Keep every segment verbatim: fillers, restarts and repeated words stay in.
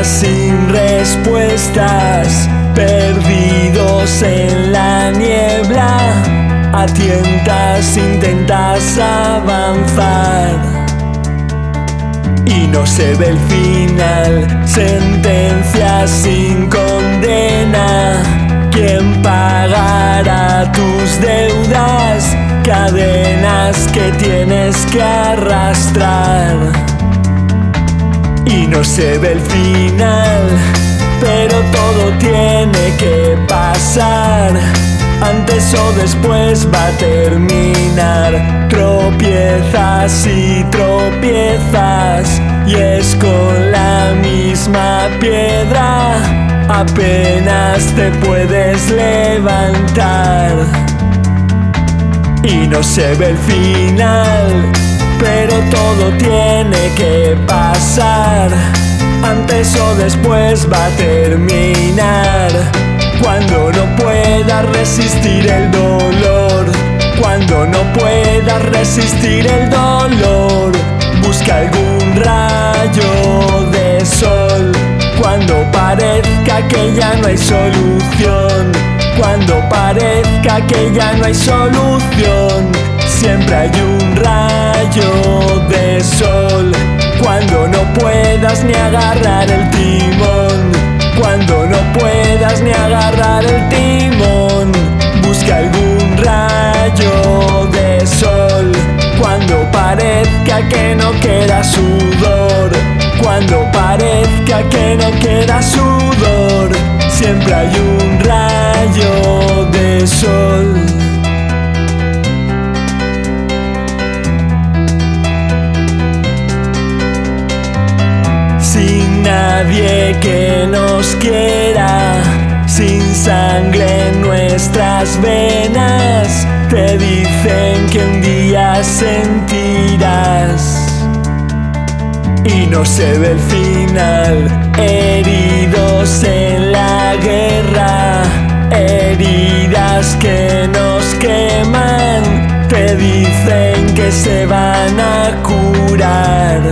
preguntas sin respuestas, perdidos en la niebla, a tientas intentas avanzar y no se ve el final. Sentencia sin condena, ¿quién pagará tus deudas? Cadenas que tienes que arrastrar y no se ve el final, pero todo tiene que pasar. Antes o después va a terminar. Tropiezas y tropiezas y es con la misma piedra, apenas te puedes levantar y no se ve el final, pero todo tiene que pasar. Antes o después va a terminar. Cuando no puedas resistir el dolor, cuando no puedas resistir el dolor, busca algún rayo de sol. Cuando parezca que ya no hay solución, cuando parezca que ya no hay solución, siempre hay un rayo de sol. Cuando no puedas ni agarrar el timón, cuando no puedas ni agarrar el timón, busca algún rayo de sol. Cuando parezca que no queda sudor, cuando parezca que no queda sudor, siempre hay un rayo de sol. Sin nadie que nos quiera, sin sangre en nuestras venas, te dicen que un día sentirás y no se ve el final. Heridos en la guerra, heridas que nos queman, te dicen que se van a curar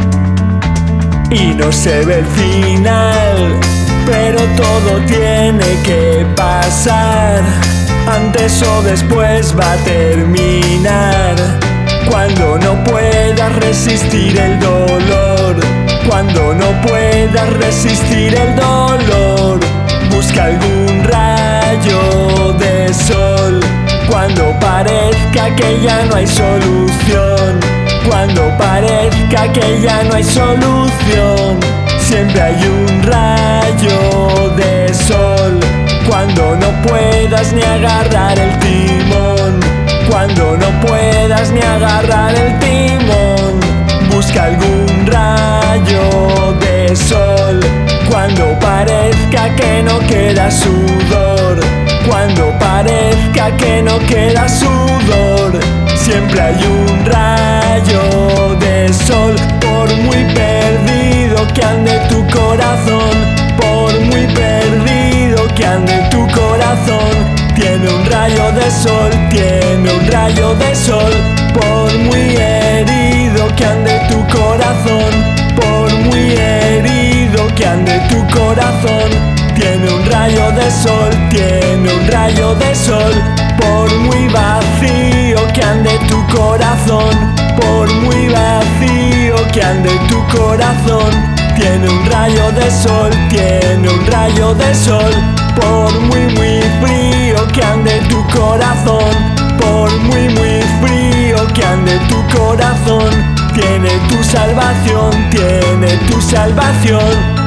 y no se ve el final, pero todo tiene que pasar. Antes o después va a terminar. Cuando no puedas resistir el dolor, cuando no puedas resistir el dolor, busca algún rayo de sol. Cuando parezca que ya no hay solución, cuando parezca que ya no hay solución, siempre hay un rayo de sol. Cuando no puedas ni agarrar el timón, cuando no puedas ni agarrar el timón, busca algún rayo de sol. Cuando parezca que no queda sudor, cuando parezca que no queda sudor, siempre hay un rayo de sol. Por muy perdido que ande tu corazón, por muy perdido que ande tu corazón, tiene un rayo de sol, tiene un rayo de sol. Por muy herido que ande tu corazón, por muy herido que ande tu corazón, tiene un rayo de sol, tiene un rayo de sol. Por muy vacío que ande tu corazón, por muy vacío que ande tu corazón, tiene un rayo de sol, tiene un rayo de sol. Por muy muy frío que ande tu corazón, por muy muy frío que ande tu corazón, tiene tu salvación, tiene tu salvación.